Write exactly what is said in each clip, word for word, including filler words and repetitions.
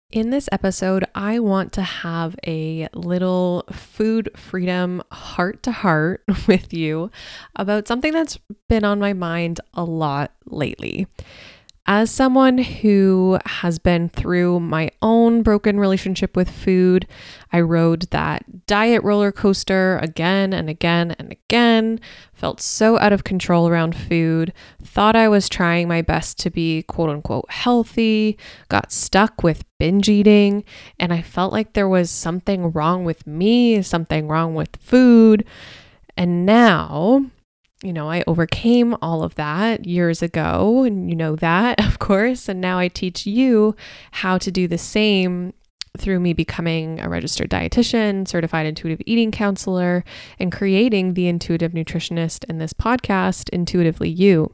In this episode, I want to have a little food freedom heart to heart with you about something that's been on my mind a lot lately. As someone who has been through my own broken relationship with food, I rode that diet roller coaster again and again and again, felt so out of control around food, thought I was trying my best to be quote unquote healthy, got stuck with binge eating, and I felt like there was something wrong with me, something wrong with food. And now, you know, I overcame all of that years ago, and you know that, of course. And now I teach you how to do the same through me becoming a registered dietitian, certified intuitive eating counselor, and creating the Intuitive Nutritionist in this podcast, Intuitively You.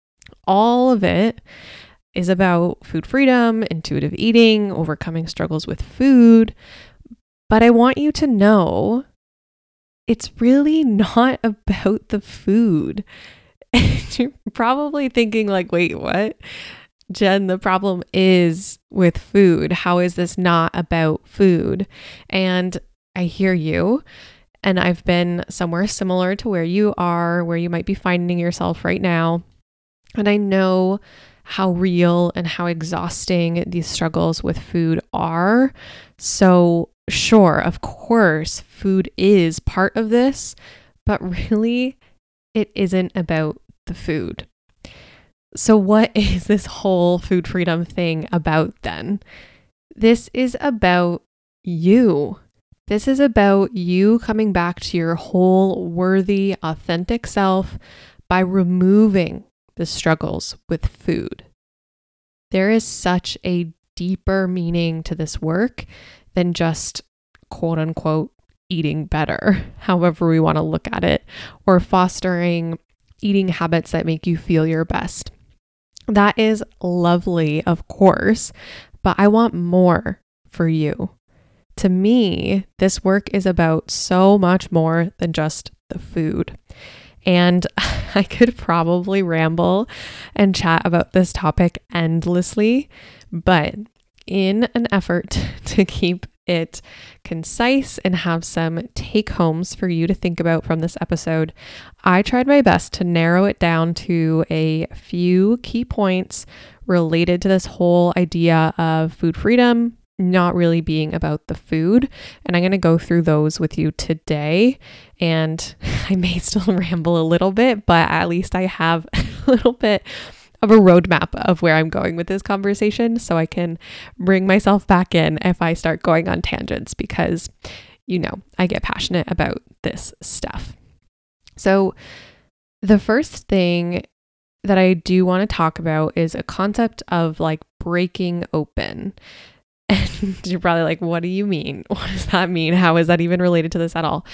All of it is about food freedom, intuitive eating, overcoming struggles with food. But I want you to know it's really not about the food. You're probably thinking like, wait, what? Jen, the problem is with food. How is this not about food? And I hear you. And I've been somewhere similar to where you are, where you might be finding yourself right now. And I know how real and how exhausting these struggles with food are. So sure, of course, food is part of this, but really it isn't about the food. So what is this whole food freedom thing about then? This is about you. This is about you coming back to your whole worthy, authentic self by removing the struggles with food. There is such a deeper meaning to this work than just quote unquote eating better, however we want to look at it, or fostering eating habits that make you feel your best. That is lovely, of course, but I want more for you. To me, this work is about so much more than just the food. And I could probably ramble and chat about this topic endlessly, but in an effort to keep it concise and have some take homes for you to think about from this episode, I tried my best to narrow it down to a few key points related to this whole idea of food freedom not really being about the food. And I'm going to go through those with you today. And I may still ramble a little bit, but at least I have a little bit of a roadmap of where I'm going with this conversation, so I can bring myself back in if I start going on tangents, because, you know, I get passionate about this stuff. So the first thing that I do want to talk about is a concept of like breaking open. And you're probably like, what do you mean? What does that mean? How is that even related to this at all?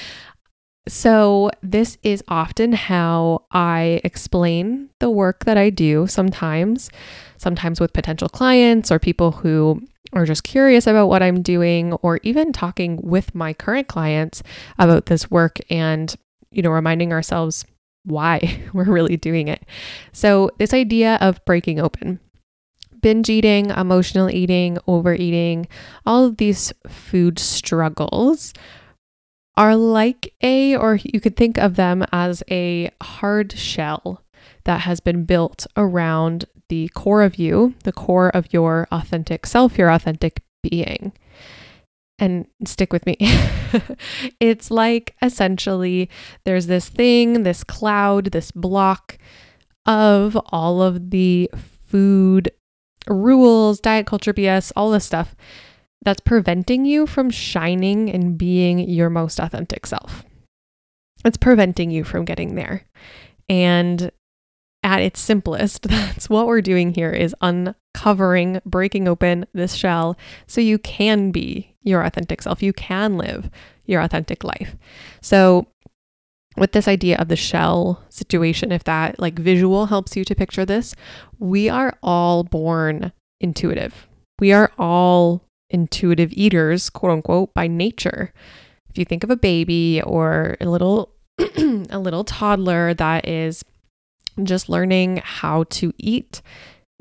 So this is often how I explain the work that I do sometimes, sometimes with potential clients or people who are just curious about what I'm doing, or even talking with my current clients about this work and, you know, reminding ourselves why we're really doing it. So this idea of breaking open. Binge eating, emotional eating, overeating, all of these food struggles are like a, or you could think of them as a hard shell that has been built around the core of you, the core of your authentic self, your authentic being. And stick with me. It's like essentially there's this thing, this cloud, this block of all of the food rules, diet culture B S, all this stuff that's preventing you from shining and being your most authentic self. It's preventing you from getting there. And at its simplest, that's what we're doing here, is uncovering, breaking open this shell so you can be your authentic self. You can live your authentic life. So with this idea of the shell situation, if that like visual helps you to picture this, we are all born intuitive. We are all intuitive eaters, quote unquote, by nature. If you think of a baby or a little a little toddler that is just learning how to eat,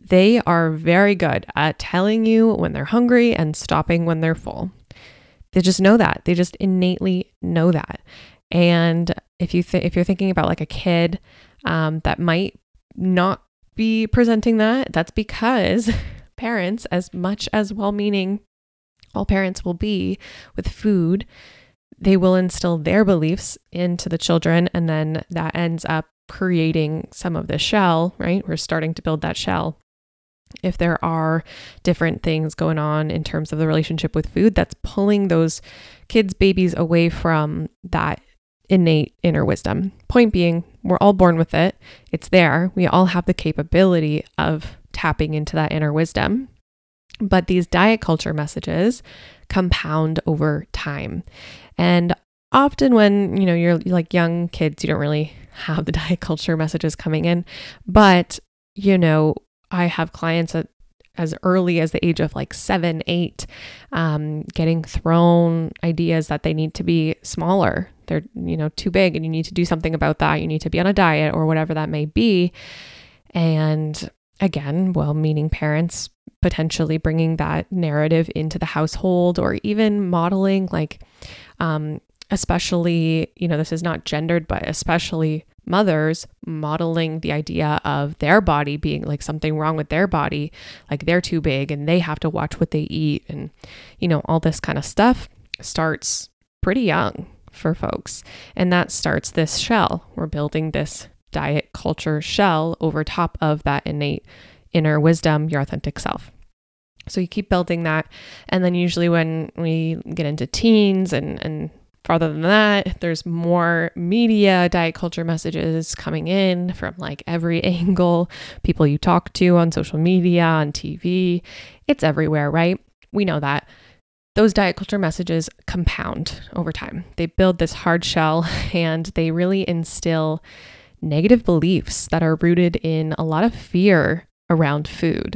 They are very good at telling you when they're hungry and stopping when they're full. They just know that. They just innately know that. And if you th- if you're thinking about like a kid um, that might not be presenting that, that's because parents, as much as well-meaning all parents will be with food, they will instill their beliefs into the children, and then that ends up creating some of the shell, right? We're starting to build that shell. If there are different things going on in terms of the relationship with food, that's pulling those kids, babies away from that innate inner wisdom. Point being, we're all born with it. It's there. We all have the capability of tapping into that inner wisdom. But these diet culture messages compound over time. And often when, you know, you're like young kids, you don't really have the diet culture messages coming in. But, you know, I have clients at as early as the age of like seven, eight, um, getting thrown ideas that they need to be smaller. They're, you know, too big and you need to do something about that. You need to be on a diet or whatever that may be. And again, well-meaning parents potentially bringing that narrative into the household, or even modeling like, um, especially, you know, this is not gendered, but especially mothers modeling the idea of their body being like something wrong with their body, like they're too big and they have to watch what they eat. And, you know, all this kind of stuff starts pretty young for folks. And that starts this shell. We're building this diet culture shell over top of that innate inner wisdom, your authentic self. So you keep building that. And then usually when we get into teens and, and farther than that, there's more media diet culture messages coming in from like every angle, people you talk to on social media, on T V, it's everywhere, right? We know that. Those diet culture messages compound over time. They build this hard shell and they really instill negative beliefs that are rooted in a lot of fear around food.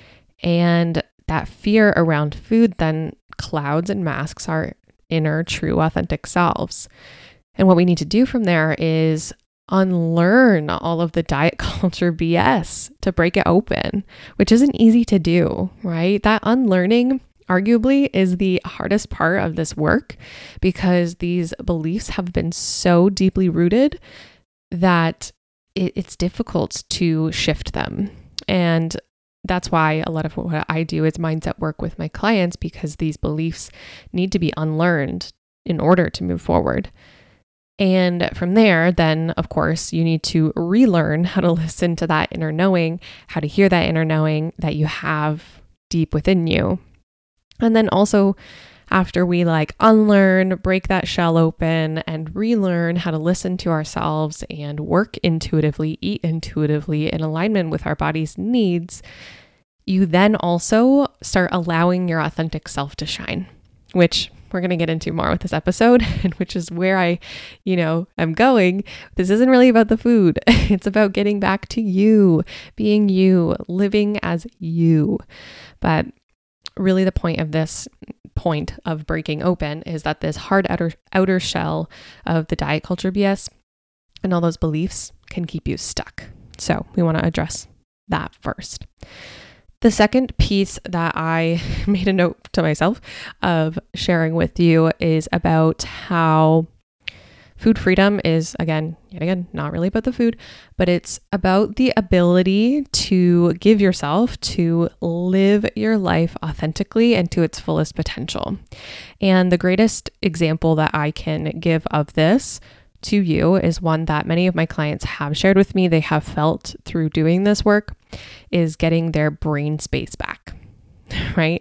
And that fear around food then clouds and masks our inner, true, authentic selves. And what we need to do from there is unlearn all of the diet culture B S to break it open, which isn't easy to do, right? That unlearning arguably is the hardest part of this work, because these beliefs have been so deeply rooted that it, it's difficult to shift them. And that's why a lot of what I do is mindset work with my clients, because these beliefs need to be unlearned in order to move forward. And from there, then, of course, you need to relearn how to listen to that inner knowing, how to hear that inner knowing that you have deep within you. And then also, after we like unlearn, break that shell open and relearn how to listen to ourselves and work intuitively, eat intuitively in alignment with our body's needs, you then also start allowing your authentic self to shine, which we're going to get into more with this episode, and which is where I, you know, am going. This isn't really about the food. It's about getting back to you, being you, living as you. But really the point of this point of breaking open is that this hard outer, outer shell of the diet culture B S and all those beliefs can keep you stuck. So we want to address that first. The second piece that I made a note to myself of sharing with you is about how food freedom is, again, yet again, not really about the food, but it's about the ability to give yourself to live your life authentically and to its fullest potential. And the greatest example that I can give of this to you is one that many of my clients have shared with me they have felt through doing this work, is getting their brain space back, right?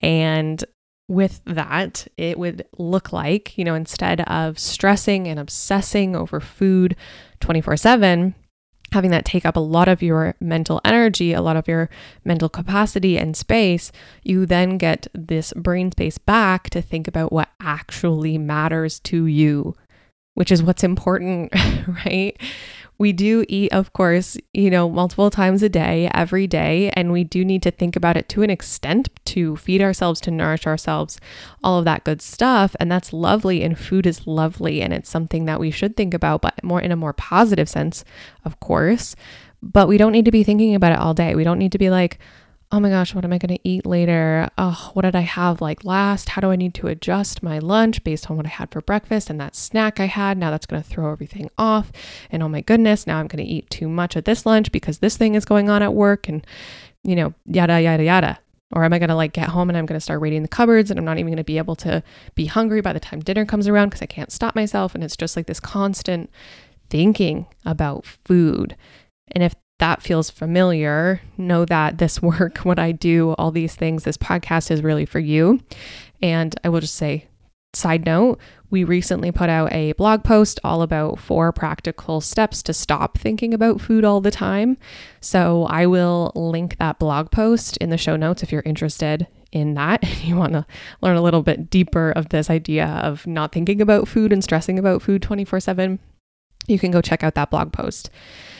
And with that, it would look like, you know, instead of stressing and obsessing over food twenty-four seven, having that take up a lot of your mental energy, a lot of your mental capacity and space, you then get this brain space back to think about what actually matters to you, which is what's important, right? We do eat, of course, you know, multiple times a day, every day, and we do need to think about it to an extent to feed ourselves, to nourish ourselves, all of that good stuff. And that's lovely. And food is lovely. And it's something that we should think about, but more in a more positive sense, of course. But we don't need to be thinking about it all day. We don't need to be like, oh my gosh, what am I going to eat later? Oh, what did I have like last? How do I need to adjust my lunch based on what I had for breakfast and that snack I had? Now that's going to throw everything off. And oh my goodness, now I'm going to eat too much at this lunch because this thing is going on at work and, you know, yada, yada, yada. Or am I going to like get home and I'm going to start raiding the cupboards and I'm not even going to be able to be hungry by the time dinner comes around because I can't stop myself. And it's just like this constant thinking about food. And if that feels familiar, know that this work, what I do, all these things, this podcast is really for you. And I will just say, side note, we recently put out a blog post all about four practical steps to stop thinking about food all the time. So I will link that blog post in the show notes if you're interested in that. You want to learn a little bit deeper of this idea of not thinking about food and stressing about food twenty-four seven. You can go check out that blog post.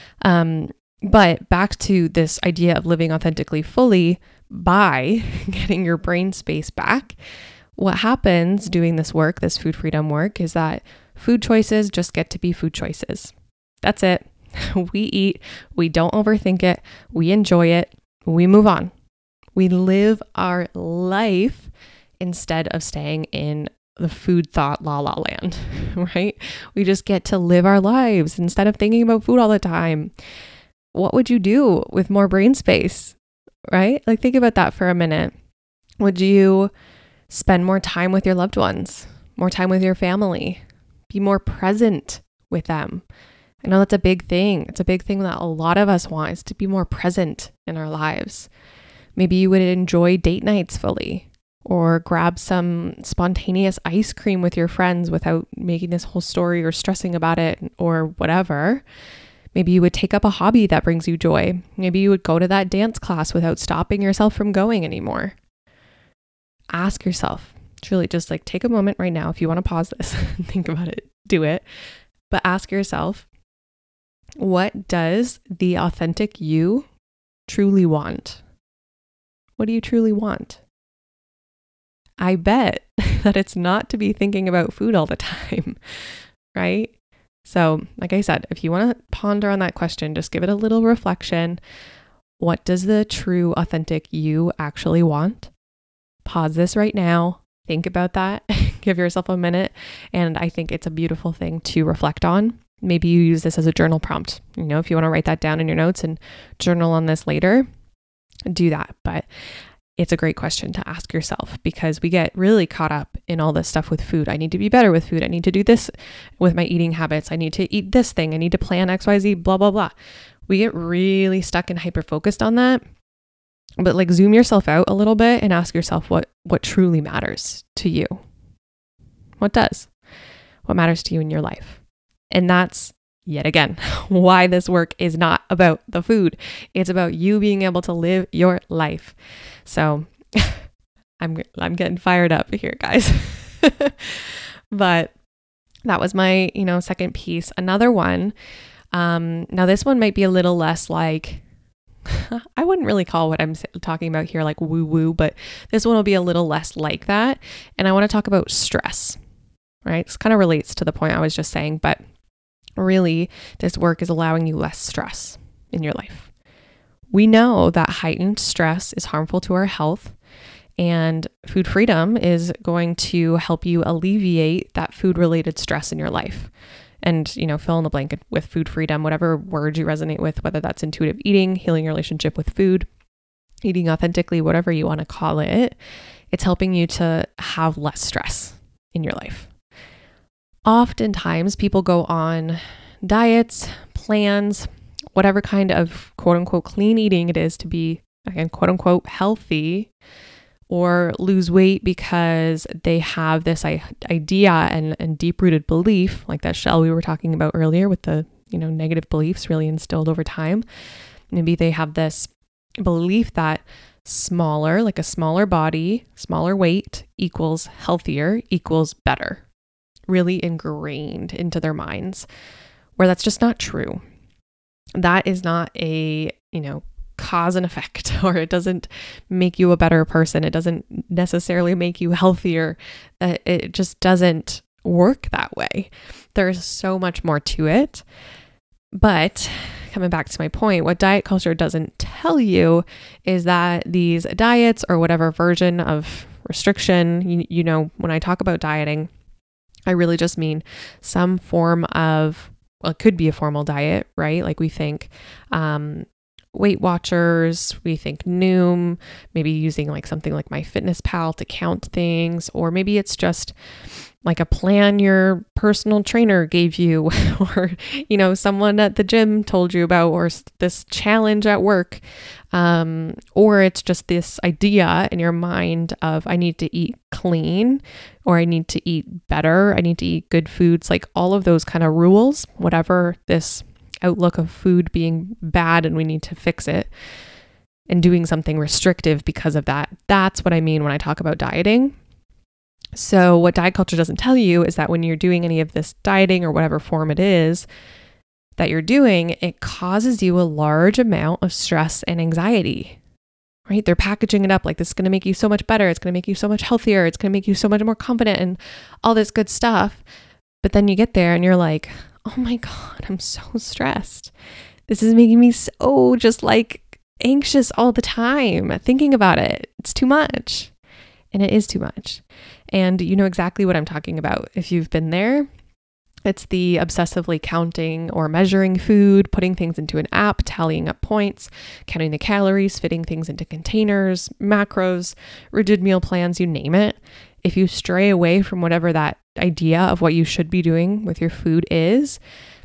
Um, But back to this idea of living authentically fully by getting your brain space back. What happens doing this work, this food freedom work, is that food choices just get to be food choices. That's it. We eat, we don't overthink it, we enjoy it, we move on. We live our life instead of staying in the food thought la la land, right? We just get to live our lives instead of thinking about food all the time. What would you do with more brain space, right? Like think about that for a minute. Would you spend more time with your loved ones, more time with your family, be more present with them? I know that's a big thing. It's a big thing that a lot of us want, is to be more present in our lives. Maybe you would enjoy date nights fully, or grab some spontaneous ice cream with your friends without making this whole story or stressing about it or whatever. Maybe you would take up a hobby that brings you joy. Maybe you would go to that dance class without stopping yourself from going anymore. Ask yourself, truly just like take a moment right now. If you want to pause this and think about it, do it. But ask yourself, what does the authentic you truly want? What do you truly want? I bet that it's not to be thinking about food all the time, right? So, like I said, if you want to ponder on that question, just give it a little reflection. What does the true, authentic you actually want? Pause this right now. Think about that. Give yourself a minute. And I think it's a beautiful thing to reflect on. Maybe you use this as a journal prompt. You know, if you want to write that down in your notes and journal on this later, do that. But it's a great question to ask yourself, because we get really caught up in all this stuff with food. I need to be better with food. I need to do this with my eating habits. I need to eat this thing. I need to plan X Y Z, blah, blah, blah. We get really stuck and hyper-focused on that. But like zoom yourself out a little bit and ask yourself what, what truly matters to you. What does? What matters to you in your life? And that's, yet again, why this work is not about the food. It's about you being able to live your life. So I'm I'm getting fired up here, guys. But that was my, you know, second piece. Another one. Um, now this one might be a little less like, I wouldn't really call what I'm talking about here like woo woo, but this one will be a little less like that. And I want to talk about stress, right? This kind of relates to the point I was just saying, but really this work is allowing you less stress in your life. We know that heightened stress is harmful to our health, and food freedom is going to help you alleviate that food related stress in your life. And, you know, fill in the blank with food freedom, whatever word you resonate with, whether that's intuitive eating, healing your relationship with food, eating authentically, whatever you want to call it. It's helping you to have less stress in your life. Oftentimes people go on diets, plans, whatever kind of quote unquote clean eating it is to be, again, quote unquote healthy, or lose weight because they have this idea and, and deep-rooted belief, like that shell we were talking about earlier with the, you know, negative beliefs really instilled over time. Maybe they have this belief that smaller, like a smaller body, smaller weight equals healthier, equals better, really ingrained into their minds, where that's just not true. That is not a, you know, cause and effect, or it doesn't make you a better person. It doesn't necessarily make you healthier. Uh, it just doesn't work that way. There's so much more to it. But coming back to my point, what diet culture doesn't tell you is that these diets or whatever version of restriction, you, you know, when I talk about dieting, I really just mean some form of, well, it could be a formal diet, right? Like we think um, Weight Watchers, we think Noom, maybe using like something like MyFitnessPal to count things, or maybe it's just like a plan your personal trainer gave you, or, you know, someone at the gym told you about, or this challenge at work. Um, or it's just this idea in your mind of, I need to eat clean, or I need to eat better. I need to eat good foods, like all of those kind of rules, whatever this outlook of food being bad and we need to fix it and doing something restrictive because of that. That's what I mean when I talk about dieting. So what diet culture doesn't tell you is that when you're doing any of this dieting or whatever form it is that you're doing, it causes you a large amount of stress and anxiety, right? They're packaging it up like this is going to make you so much better. It's going to make you so much healthier. It's going to make you so much more confident and all this good stuff. But then you get there and you're like, oh my God, I'm so stressed. This is making me so just like anxious all the time thinking about it. It's too much. And it is too much. And you know exactly what I'm talking about. If you've been there, it's the obsessively counting or measuring food, putting things into an app, tallying up points, counting the calories, fitting things into containers, macros, rigid meal plans, you name it. If you stray away from whatever that idea of what you should be doing with your food is,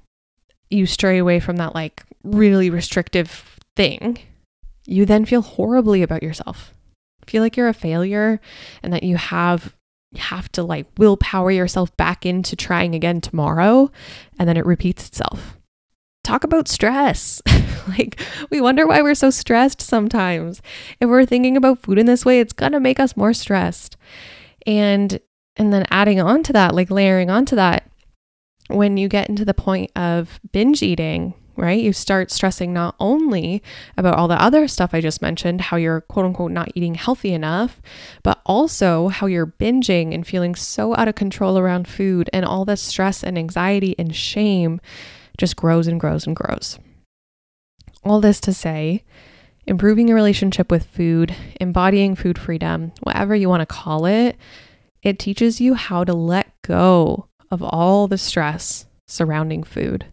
you stray away from that like really restrictive thing, you then feel horribly about yourself. Feel like you're a failure and that you have have to like willpower yourself back into trying again tomorrow, and then it repeats itself. Talk about stress. Like, we wonder why we're so stressed sometimes. If we're thinking about food in this way, it's gonna make us more stressed. And and then adding on to that, like layering onto that, when you get into the point of binge eating, right? You start stressing not only about all the other stuff I just mentioned, how you're quote unquote not eating healthy enough, but also how you're binging and feeling so out of control around food, and all the stress and anxiety and shame just grows and grows and grows. All this to say, improving your relationship with food, embodying food freedom, whatever you want to call it, it teaches you how to let go of all the stress surrounding food.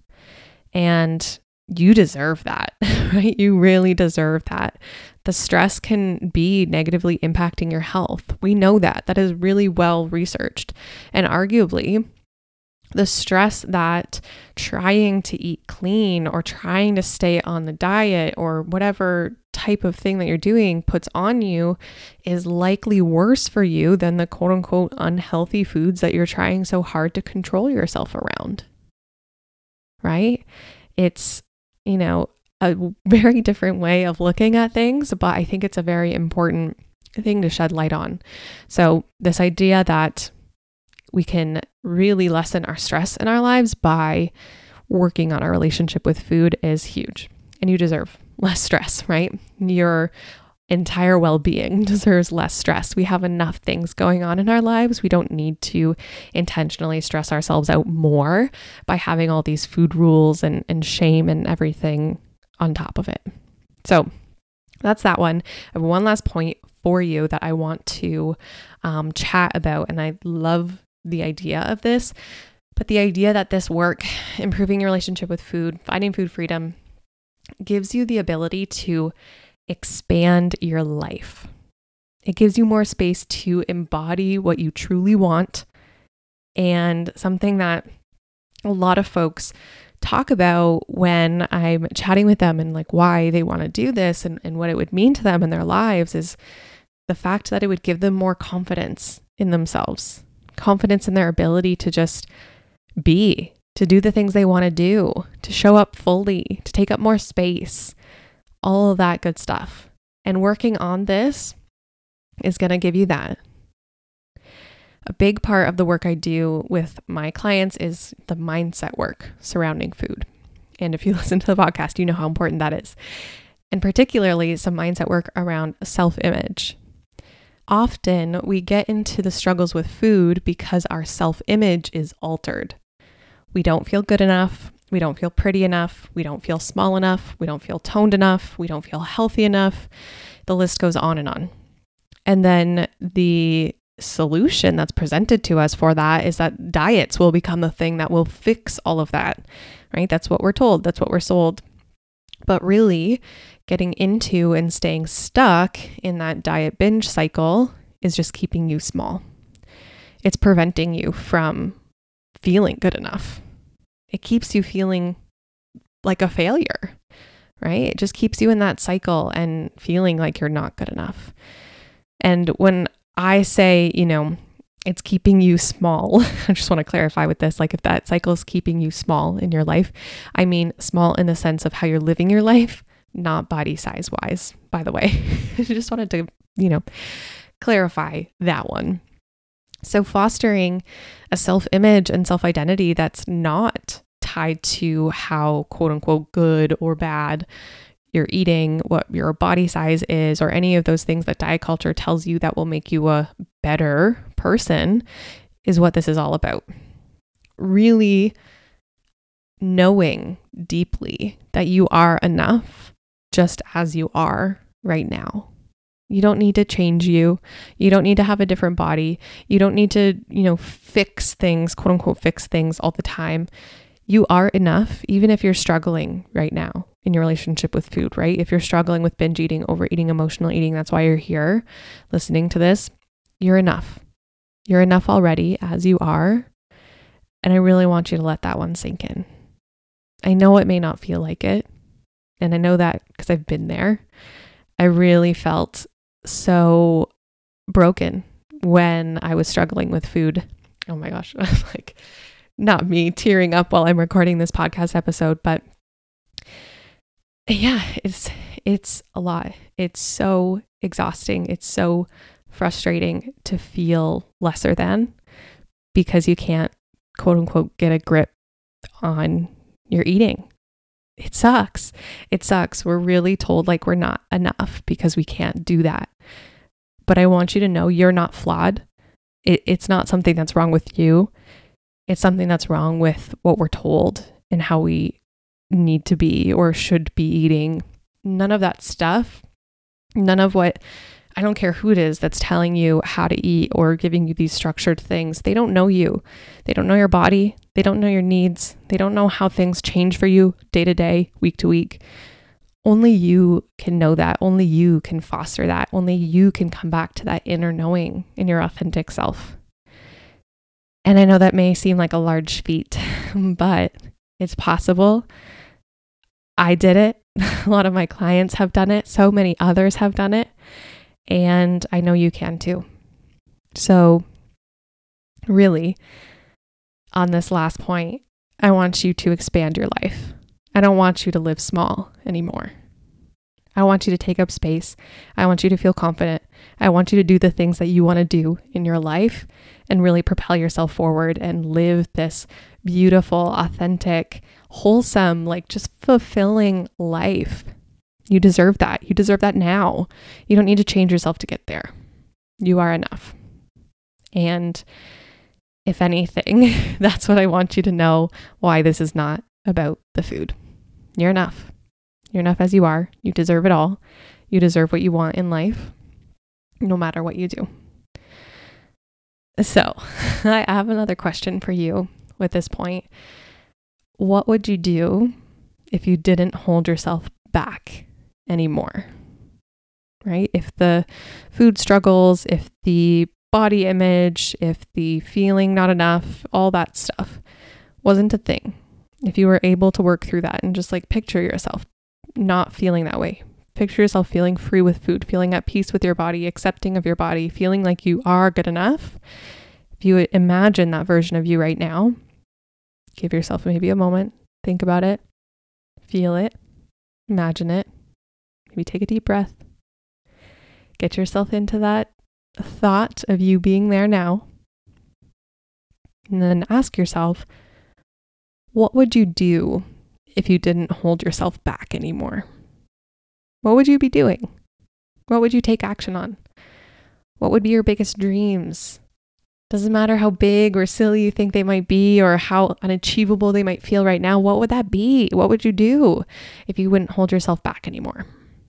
And you deserve that, right? You really deserve that. The stress can be negatively impacting your health. We know that. That is really well researched. And arguably, the stress that trying to eat clean or trying to stay on the diet or whatever type of thing that you're doing puts on you is likely worse for you than the quote unquote unhealthy foods that you're trying so hard to control yourself around. Right? It's, you know, a very different way of looking at things, but I think it's a very important thing to shed light on. So this idea that we can really lessen our stress in our lives by working on our relationship with food is huge. And you deserve less stress, right? Your entire well-being deserves less stress. We have enough things going on in our lives. We don't need to intentionally stress ourselves out more by having all these food rules and, and shame and everything on top of it. So that's that one. I have one last point for you that I want to um, chat about. And I love the idea of this, but the idea that this work, improving your relationship with food, finding food freedom, gives you the ability to expand your life. It gives you more space to embody what you truly want, and something that a lot of folks talk about when I'm chatting with them and like why they want to do this and, and what it would mean to them in their lives is the fact that it would give them more confidence in themselves, confidence in their ability to just be, to do the things they want to do, to show up fully, to take up more space, all of that good stuff. And working on this is going to give you that. A big part of the work I do with my clients is the mindset work surrounding food. And if you listen to the podcast, you know how important that is. And particularly some mindset work around self-image. Often we get into the struggles with food because our self-image is altered. We don't feel good enough, We don't feel pretty enough. We don't feel small enough. We don't feel toned enough. We don't feel healthy enough. The list goes on and on. And then the solution that's presented to us for that is that diets will become the thing that will fix all of that, right? That's what we're told. That's what we're sold. But really, getting into and staying stuck in that diet binge cycle is just keeping you small. It's preventing you from feeling good enough. It keeps you feeling like a failure, right? It just keeps you in that cycle and feeling like you're not good enough. And when I say, you know, it's keeping you small, I just want to clarify with this, like if that cycle is keeping you small in your life, I mean small in the sense of how you're living your life, not body size wise, by the way. I just wanted to, you know, clarify that one. So fostering a self-image and self-identity that's not tied to how quote unquote good or bad you're eating, what your body size is, or any of those things that diet culture tells you that will make you a better person is what this is all about. Really knowing deeply that you are enough just as you are right now. You don't need to change you. You don't need to have a different body. You don't need to, you know, fix things, quote unquote, fix things all the time. You are enough, even if you're struggling right now in your relationship with food, right? If you're struggling with binge eating, overeating, emotional eating, that's why you're here listening to this. You're enough. You're enough already as you are. And I really want you to let that one sink in. I know it may not feel like it. And I know that because I've been there. I really felt so broken when I was struggling with food. Oh my gosh. Like, not me tearing up while I'm recording this podcast episode, but yeah, it's, it's a lot. It's so exhausting. It's so frustrating to feel lesser than because you can't quote unquote get a grip on your eating. It sucks. It sucks. We're really told like we're not enough because we can't do that. But I want you to know you're not flawed. It, it's not something that's wrong with you. It's something that's wrong with what we're told and how we need to be or should be eating. None of that stuff, none of what, I don't care who it is that's telling you how to eat or giving you these structured things. They don't know you. They don't know your body. They don't know your needs. They don't know how things change for you day to day, week to week. Only you can know that. Only you can foster that. Only you can come back to that inner knowing in your authentic self. And I know that may seem like a large feat, but it's possible. I did it. A lot of my clients have done it. So many others have done it. And I know you can too. So really, on this last point, I want you to expand your life. I don't want you to live small anymore. I want you to take up space. I want you to feel confident. I want you to do the things that you want to do in your life and really propel yourself forward and live this beautiful, authentic, wholesome, like just fulfilling life. You deserve that. You deserve that now. You don't need to change yourself to get there. You are enough. And if anything, that's what I want you to know, why this is not about the food. You're enough. You're enough as you are. You deserve it all. You deserve what you want in life, no matter what you do. So I have another question for you with this point. What would you do if you didn't hold yourself back anymore? Right? If the food struggles, if the body image, if the feeling not enough, all that stuff wasn't a thing. If you were able to work through that and just like picture yourself not feeling that way. Picture yourself feeling free with food, feeling at peace with your body, accepting of your body, feeling like you are good enough. If you would imagine that version of you right now, give yourself maybe a moment, think about it, feel it, imagine it, maybe take a deep breath, get yourself into that thought of you being there now, and then ask yourself, what would you do if you didn't hold yourself back anymore? What would you be doing? What would you take action on? What would be your biggest dreams? Doesn't matter how big or silly you think they might be or how unachievable they might feel right now. What would that be? What would you do if you wouldn't hold yourself back anymore?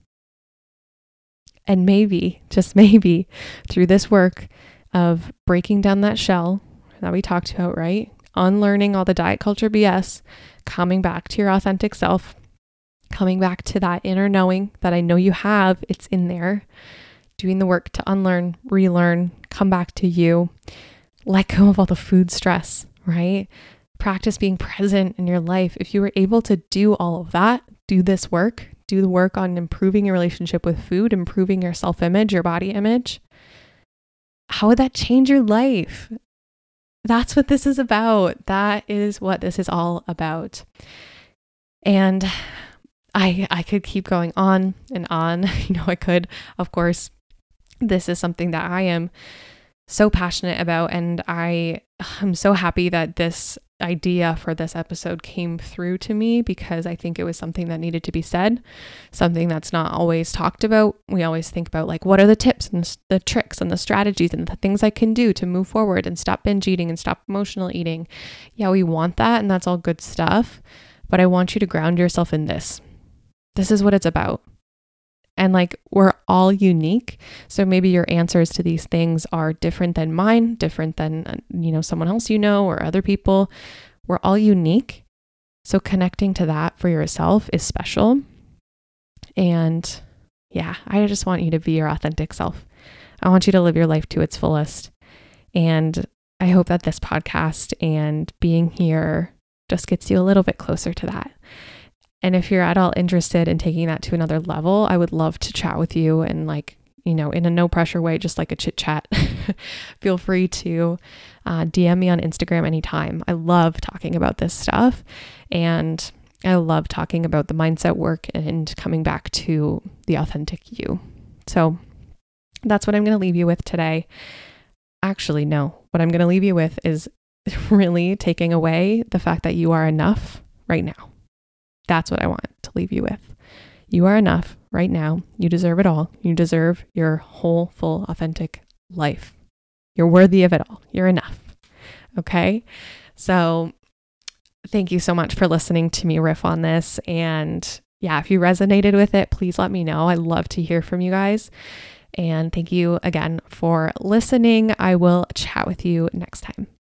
And maybe, just maybe, through this work of breaking down that shell that we talked about, right? Unlearning all the diet culture B S, coming back to your authentic self, coming back to that inner knowing that I know you have, it's in there, doing the work to unlearn, relearn, come back to you, let go of all the food stress, right? Practice being present in your life. If you were able to do all of that, do this work, do the work on improving your relationship with food, improving your self-image, your body image, how would that change your life? That's what this is about. That is what this is all about. And I I could keep going on and on. You know, I could, of course. This is something that I am so passionate about, and I am so happy that this idea for this episode came through to me, because I think it was something that needed to be said, something that's not always talked about. We always think about like, what are the tips and the tricks and the strategies and the things I can do to move forward and stop binge eating and stop emotional eating. Yeah, we want that, and that's all good stuff, but I want you to ground yourself in this. This is what it's about. And like, we're all unique. So maybe your answers to these things are different than mine, different than, you know, someone else you know or other people. We're all unique. So connecting to that for yourself is special. And yeah, I just want you to be your authentic self. I want you to live your life to its fullest. And I hope that this podcast and being here just gets you a little bit closer to that. And if you're at all interested in taking that to another level, I would love to chat with you, and like, you know, in a no pressure way, just like a chit chat. Feel free to uh, D M me on Instagram anytime. I love talking about this stuff, and I love talking about the mindset work and coming back to the authentic you. So that's what I'm going to leave you with today. Actually, no, what I'm going to leave you with is really taking away the fact that you are enough right now. That's what I want to leave you with. You are enough right now. You deserve it all. You deserve your whole, full, authentic life. You're worthy of it all. You're enough. Okay? So thank you so much for listening to me riff on this. And yeah, if you resonated with it, please let me know. I love to hear from you guys. And thank you again for listening. I will chat with you next time.